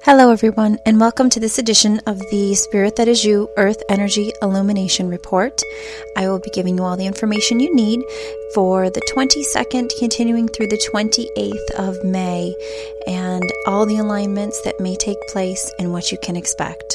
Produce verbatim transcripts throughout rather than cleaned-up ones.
Hello everyone, and welcome to this edition of the Spirit That Is You Earth Energy Illumination Report. I will be giving you all the information you need for the twenty-second continuing through the twenty-eighth of May and all the alignments that may take place and what you can expect.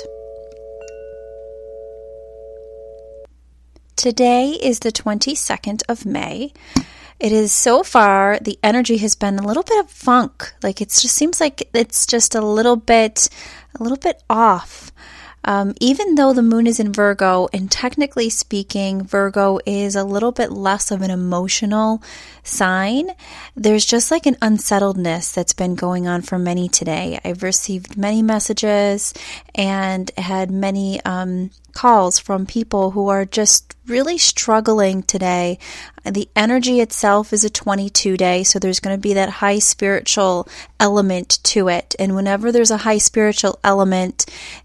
Today is the twenty-second of May. It is so far, the energy has been a little bit of funk. Like it just seems like it's just a little bit, a little bit off. Um, even though the moon is in Virgo, and technically speaking, Virgo is a little bit less of an emotional sign, there's just like an unsettledness that's been going on for many today. I've received many messages and had many um, calls from people who are just really struggling today. The energy itself is a twenty-two day, so there's going to be that high spiritual element to it. And whenever there's a high spiritual element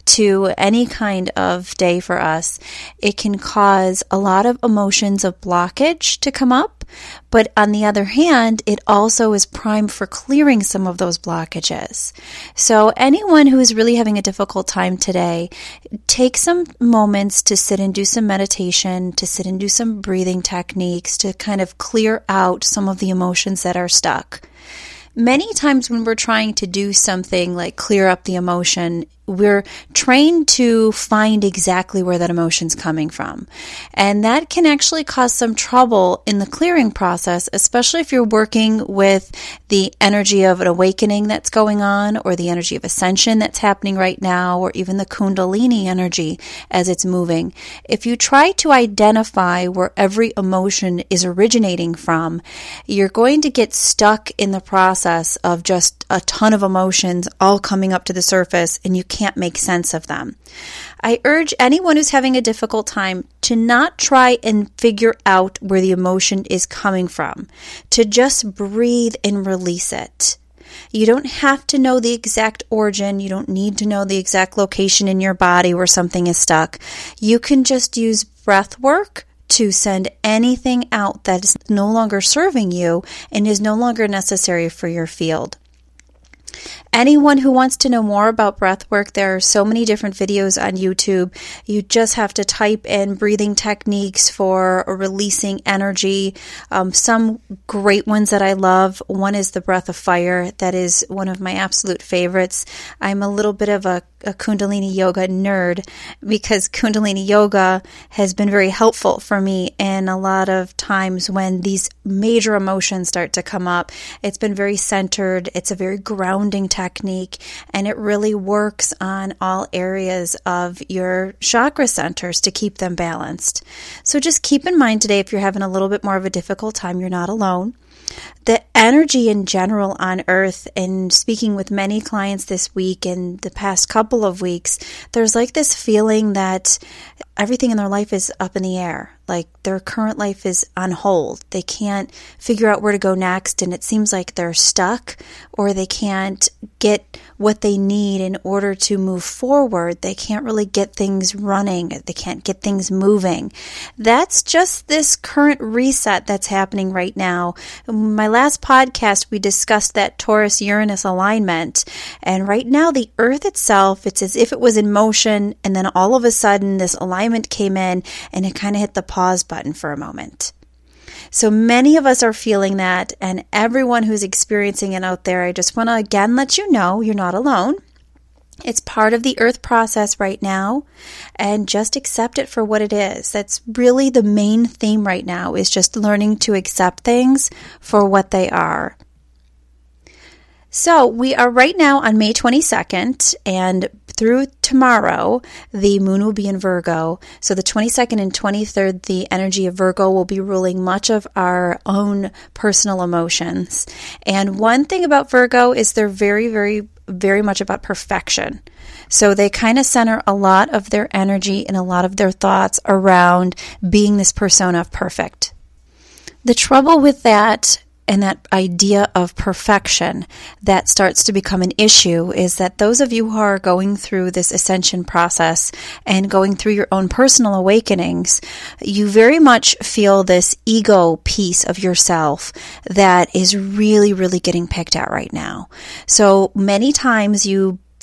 to any kind of day for us, it can cause a lot of emotions of blockage to come up. But on the other hand, it also is primed for clearing some of those blockages. So anyone who is really having a difficult time today, take some moments to sit and do some meditation, to sit and do some breathing techniques, to kind of clear out some of the emotions that are stuck. Many times when we're trying to do something like clear up the emotion, we're trained to find exactly where that emotion's coming from. And that can actually cause some trouble in the clearing process, especially if you're working with the energy of an awakening that's going on, or the energy of ascension that's happening right now, or even the Kundalini energy as it's moving. If you try to identify where every emotion is originating from, you're going to get stuck in the process of just a ton of emotions all coming up to the surface, and you can't make sense of them. I urge anyone who's having a difficult time to not try and figure out where the emotion is coming from, to just breathe and release it. You don't have to know the exact origin. You don't need to know the exact location in your body where something is stuck. You can just use breath work to send anything out that is no longer serving you and is no longer necessary for your field. Anyone who wants to know more about breathwork, there are so many different videos on YouTube. You just have to type in breathing techniques for releasing energy. Um, some great ones that I love. One is the breath of fire. That is one of my absolute favorites. I'm a little bit of a, a Kundalini yoga nerd because Kundalini yoga has been very helpful for me in a lot of times when these major emotions start to come up. It's been very centered. It's a very grounding technique. technique, and it really works on all areas of your chakra centers to keep them balanced. So just keep in mind today, if you're having a little bit more of a difficult time, you're not alone. The energy in general on Earth, and speaking with many clients this week and the past couple of weeks, there's like this feeling that everything in their life is up in the air. Like their current life is on hold. They can't figure out where to go next, and it seems like they're stuck, or they can't get what they need in order to move forward. They can't really get things running. They can't get things moving. That's just this current reset that's happening right now. In my last podcast, we discussed that Taurus-Uranus alignment, and right now the Earth itself, it's as if it was in motion, and then all of a sudden this alignment came in, and it kind of hit the pause button for a moment. So many of us are feeling that, and everyone who's experiencing it out there, I just want to again let you know you're not alone. It's part of the Earth process right now, and just accept it for what it is. That's really the main theme right now, is just learning to accept things for what they are. So we are right now on May twenty-second, and through tomorrow, the moon will be in Virgo. So the twenty-second and twenty-third, the energy of Virgo will be ruling much of our own personal emotions. And one thing about Virgo is they're very, very, very much about perfection. So they kind of center a lot of their energy and a lot of their thoughts around being this persona of perfect. The trouble with that, and that idea of perfection that starts to become an issue, is that those of you who are going through this ascension process and going through your own personal awakenings, you very much feel this ego piece of yourself that is really, really getting picked at right now. So many times you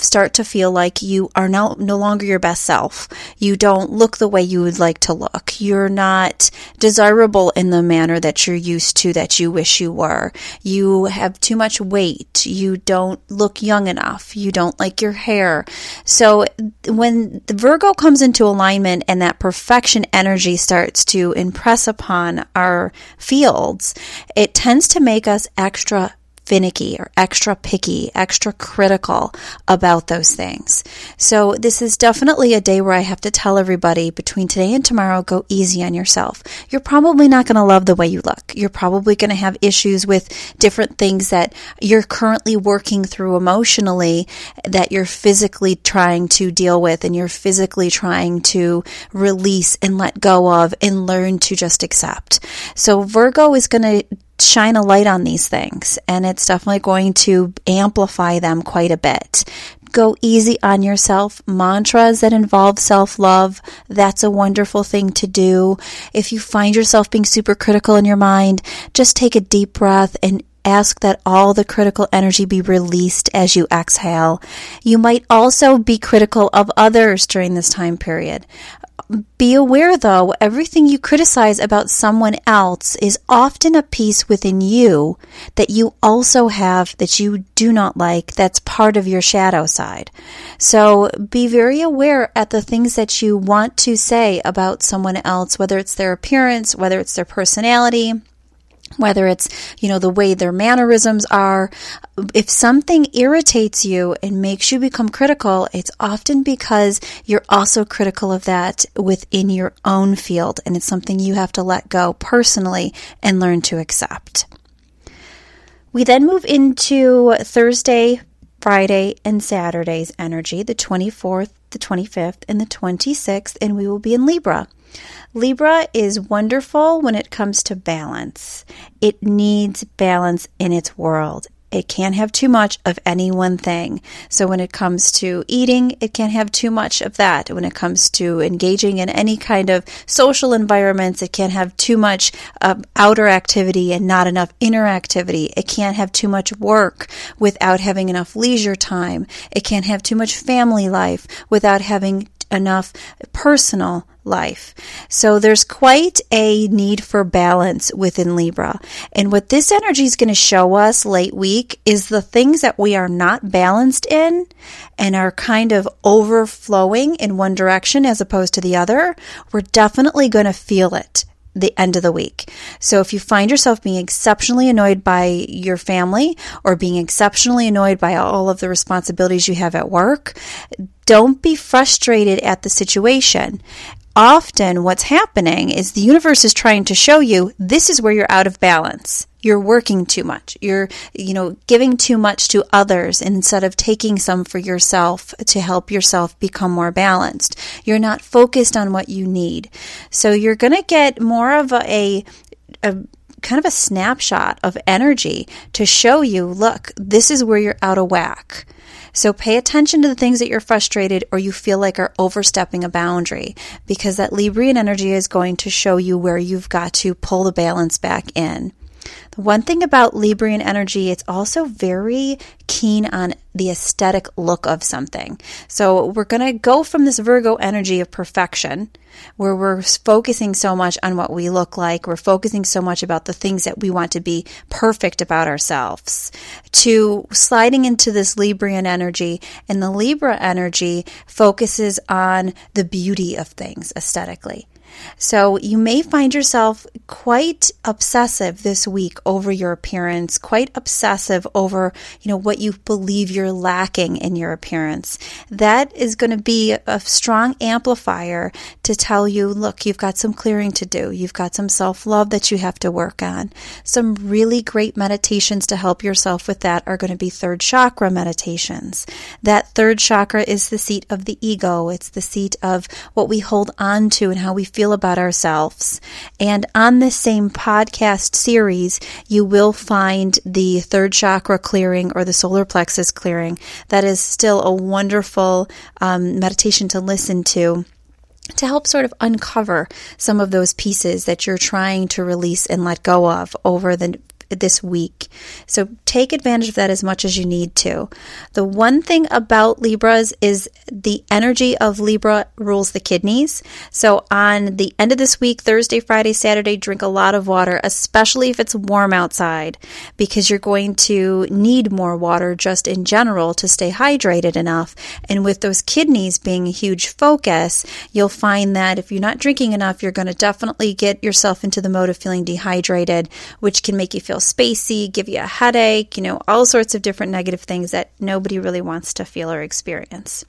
start to feel like you are no, no longer your best self. You don't look the way you would like to look. You're not desirable in the manner that you're used to, that you wish you were. You have too much weight. You don't look young enough. You don't like your hair. So when the Virgo comes into alignment and that perfection energy starts to impress upon our fields, it tends to make us extra finicky or extra picky, extra critical about those things. So this is definitely a day where I have to tell everybody between today and tomorrow, go easy on yourself. You're probably not going to love the way you look. You're probably going to have issues with different things that you're currently working through emotionally, that you're physically trying to deal with, and you're physically trying to release and let go of and learn to just accept. So Virgo is going to shine a light on these things, and it's definitely going to amplify them quite a bit. Go easy on yourself. Mantras that involve self-love, that's a wonderful thing to do. If you find yourself being super critical in your mind, just take a deep breath and ask that all the critical energy be released as you exhale. You might also be critical of others during this time period. Be aware, though, everything you criticize about someone else is often a piece within you that you also have that you do not like, that's part of your shadow side. So be very aware at the things that you want to say about someone else, whether it's their appearance, whether it's their personality, whether it's, you know, the way their mannerisms are. If something irritates you and makes you become critical, it's often because you're also critical of that within your own field, and it's something you have to let go personally and learn to accept. We then move into Thursday, Friday, and Saturday's energy, the twenty-fourth, the twenty-fifth, and the twenty-sixth, and we will be in Libra. Libra is wonderful when it comes to balance. It needs balance in its world. It can't have too much of any one thing. So when it comes to eating, it can't have too much of that. When it comes to engaging in any kind of social environments, it can't have too much uh, outer activity and not enough inner activity. It can't have too much work without having enough leisure time. It can't have too much family life without having enough personal life. So there's quite a need for balance within Libra. And what this energy is going to show us late week is the things that we are not balanced in and are kind of overflowing in one direction as opposed to the other. We're definitely going to feel it the end of the week. So if you find yourself being exceptionally annoyed by your family or being exceptionally annoyed by all of the responsibilities you have at work, don't be frustrated at the situation. Often what's happening is the universe is trying to show you this is where you're out of balance. You're working too much. You're, you know, giving too much to others instead of taking some for yourself to help yourself become more balanced. You're not focused on what you need. So you're going to get more of a, a kind of a snapshot of energy to show you, look, this is where you're out of whack. So pay attention to the things that you're frustrated or you feel like are overstepping a boundary, because that Librian energy is going to show you where you've got to pull the balance back in. The one thing about Librian energy, it's also very keen on the aesthetic look of something. So we're going to go from this Virgo energy of perfection, where we're focusing so much on what we look like, we're focusing so much about the things that we want to be perfect about ourselves, to sliding into this Librian energy. And the Libra energy focuses on the beauty of things aesthetically. So you may find yourself quite obsessive this week over your appearance, quite obsessive over, you know, what you believe you're lacking in your appearance. That is going to be a strong amplifier to tell you, look, you've got some clearing to do. You've got some self-love that you have to work on. Some really great meditations to help yourself with that are going to be third chakra meditations. That third chakra is the seat of the ego. It's the seat of what we hold on to and how we feel about ourselves. And on this same podcast series, you will find the third chakra clearing or the solar plexus clearing. That is still a wonderful um, meditation to listen to, to help sort of uncover some of those pieces that you're trying to release and let go of over the this week. So take advantage of that as much as you need to. The one thing about Libras is the energy of Libra rules the kidneys. So on the end of this week, Thursday, Friday, Saturday, drink a lot of water, especially if it's warm outside, because you're going to need more water just in general to stay hydrated enough. And with those kidneys being a huge focus, you'll find that if you're not drinking enough, you're going to definitely get yourself into the mode of feeling dehydrated, which can make you feel spacey, give you a headache, you know, all sorts of different negative things that nobody really wants to feel or experience.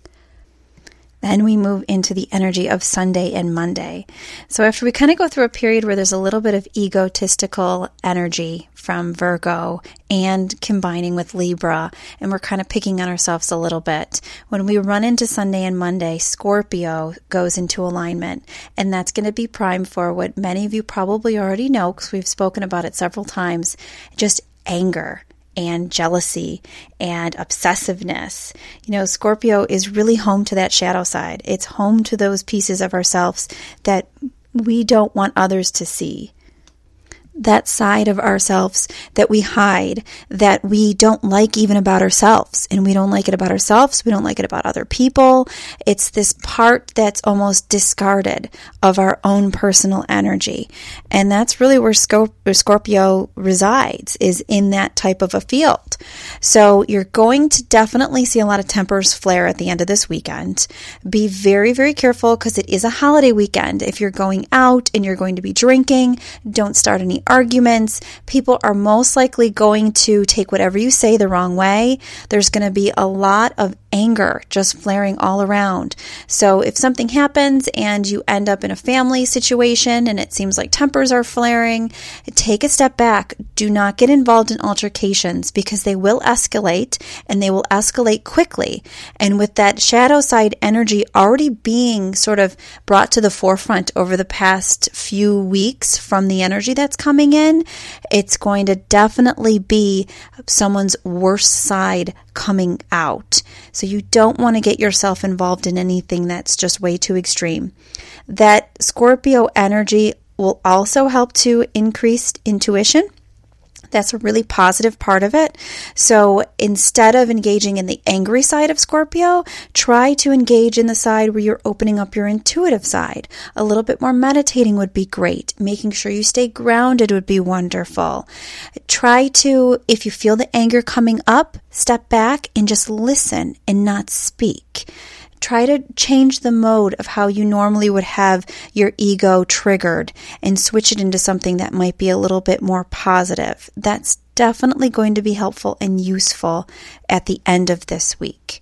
Then we move into the energy of Sunday and Monday. So after we kind of go through a period where there's a little bit of egotistical energy from Virgo and combining with Libra, and we're kind of picking on ourselves a little bit, when we run into Sunday and Monday, Scorpio goes into alignment, and that's going to be primed for what many of you probably already know because we've spoken about it several times, just anger and jealousy and obsessiveness. You know, Scorpio is really home to that shadow side. It's home to those pieces of ourselves that we don't want others to see. That side of ourselves that we hide, that we don't like even about ourselves. And we don't like it about ourselves. We don't like it about other people. It's this part that's almost discarded of our own personal energy. And that's really where Scorpio resides, is in that type of a field. So you're going to definitely see a lot of tempers flare at the end of this weekend. Be very, very careful because it is a holiday weekend. If you're going out and you're going to be drinking, don't start any arguments. People are most likely going to take whatever you say the wrong way. There's going to be a lot of anger just flaring all around. So if something happens and you end up in a family situation and it seems like tempers are flaring, take a step back. Do not get involved in altercations because they will escalate and they will escalate quickly. And with that shadow side energy already being sort of brought to the forefront over the past few weeks from the energy that's coming in, it's going to definitely be someone's worst side coming out. So you don't want to get yourself involved in anything that's just way too extreme. That Scorpio energy will also help to increase intuition. That's a really positive part of it. So instead of engaging in the angry side of Scorpio, try to engage in the side where you're opening up your intuitive side. A little bit more meditating would be great. Making sure you stay grounded would be wonderful. Try to, if you feel the anger coming up, step back and just listen and not speak. Try to change the mode of how you normally would have your ego triggered and switch it into something that might be a little bit more positive. That's definitely going to be helpful and useful at the end of this week.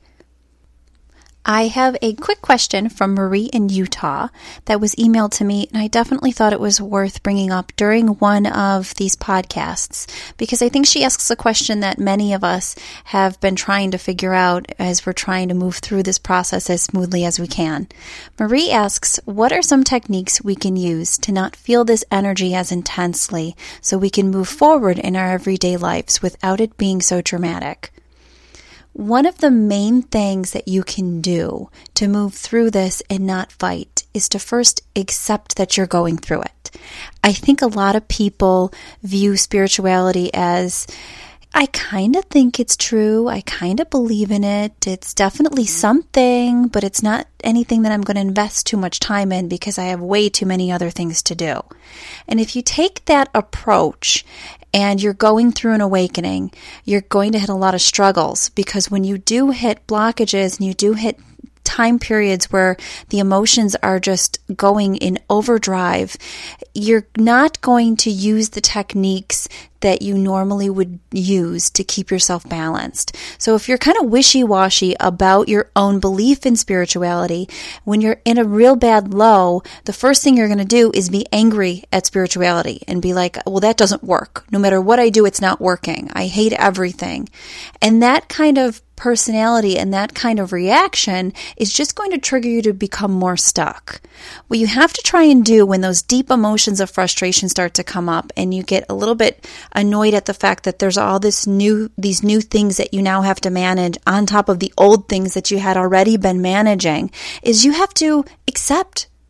I have a quick question from Marie in Utah that was emailed to me, and I definitely thought it was worth bringing up during one of these podcasts because I think she asks a question that many of us have been trying to figure out as we're trying to move through this process as smoothly as we can. Marie asks, what are some techniques we can use to not feel this energy as intensely so we can move forward in our everyday lives without it being so dramatic? One of the main things that you can do to move through this and not fight is to first accept that you're going through it. I think a lot of people view spirituality as, I kind of think it's true. I kind of believe in it. It's definitely something, but it's not anything that I'm going to invest too much time in because I have way too many other things to do. And if you take that approach and you're going through an awakening, you're going to hit a lot of struggles because when you do hit blockages and you do hit time periods where the emotions are just going in overdrive, you're not going to use the techniques that you normally would use to keep yourself balanced. So if you're kind of wishy-washy about your own belief in spirituality, when you're in a real bad low, the first thing you're going to do is be angry at spirituality and be like, well, that doesn't work. No matter what I do, it's not working. I hate everything. And that kind of personality and that kind of reaction is just going to trigger you to become more stuck. What you have to try and do when those deep emotions of frustration start to come up and you get a little bit annoyed at the fact that there's all this new, these new things that you now have to manage on top of the old things that you had already been managing, is you have to accept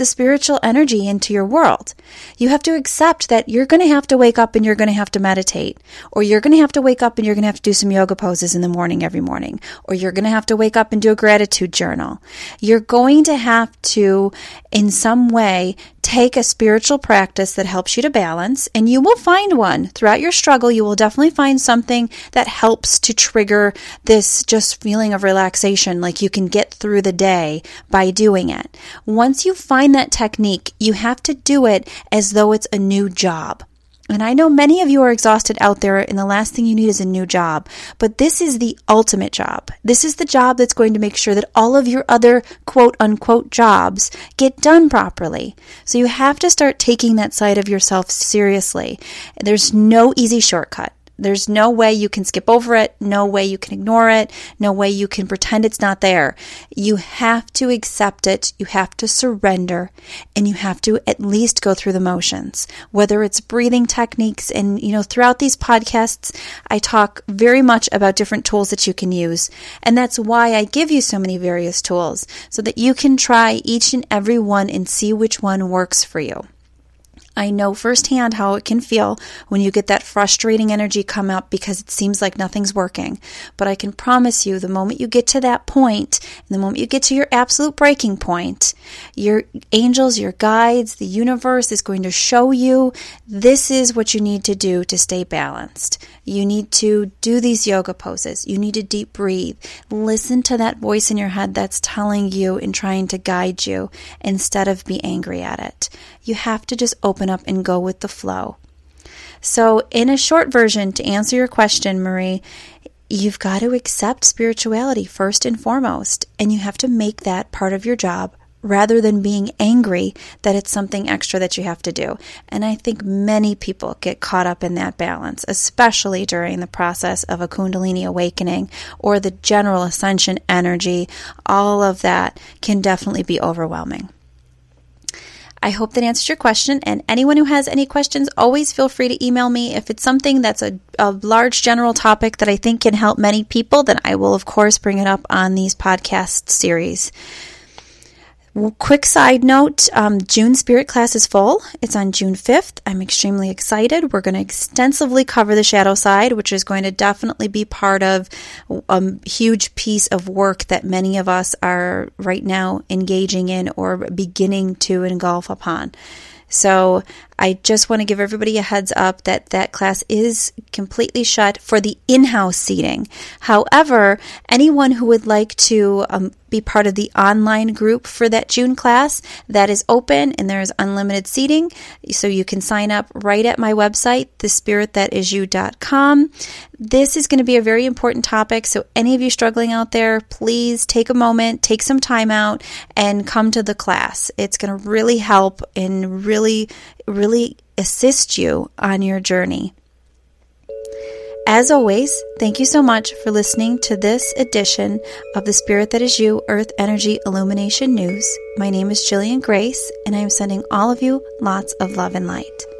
the spiritual energy into your world. You have to accept that you're going to have to wake up and you're going to have to meditate, or you're going to have to wake up and you're going to have to do some yoga poses in the morning every morning, or you're going to have to wake up and do a gratitude journal. You're going to have to, in some way, take a spiritual practice that helps you to balance, and you will find one. Throughout your struggle, you will definitely find something that helps to trigger this just feeling of relaxation, like you can get through the day by doing it. Once you find that technique, you have to do it as though it's a new job. And I know many of you are exhausted out there, and the last thing you need is a new job. But this is the ultimate job. This is the job that's going to make sure that all of your other quote-unquote jobs get done properly. So you have to start taking that side of yourself seriously. There's no easy shortcut. There's no way you can skip over it, no way you can ignore it, no way you can pretend it's not there. You have to accept it, you have to surrender, and you have to at least go through the motions. Whether it's breathing techniques, and you know, throughout these podcasts, I talk very much about different tools that you can use. And that's why I give you so many various tools, so that you can try each and every one and see which one works for you. I know firsthand how it can feel when you get that frustrating energy come up because it seems like nothing's working. But I can promise you, the moment you get to that point, and the moment you get to your absolute breaking point, your angels, your guides, the universe is going to show you this is what you need to do to stay balanced. You need to do these yoga poses. You need to deep breathe. Listen to that voice in your head that's telling you and trying to guide you instead of be angry at it. You have to just open up and go with the flow. So in a short version, to answer your question, Marie, you've got to accept spirituality first and foremost, and you have to make that part of your job rather than being angry that it's something extra that you have to do. And I think many people get caught up in that balance, especially during the process of a Kundalini awakening or the general ascension energy. All of that can definitely be overwhelming. I hope that answers your question, and anyone who has any questions, always feel free to email me. If it's something that's a, a large general topic that I think can help many people, then I will, of course, bring it up on these podcast series. Well, quick side note, um, June Spirit class is full. It's on June fifth. I'm extremely excited. We're going to extensively cover the shadow side, which is going to definitely be part of a huge piece of work that many of us are right now engaging in or beginning to engulf upon. So I just want to give everybody a heads up that that class is completely shut for the in-house seating. However, anyone who would like to um, be part of the online group for that June class, that is open and there is unlimited seating. So you can sign up right at my website, the spirit that is you dot com. This is going to be a very important topic. So any of you struggling out there, please take a moment, take some time out and come to the class. It's going to really help and really, really assist you on your journey. As always, thank you so much for listening to this edition of The Spirit That Is You Earth Energy Illumination News. My name is Jillian Grace, and I am sending all of you lots of love and light.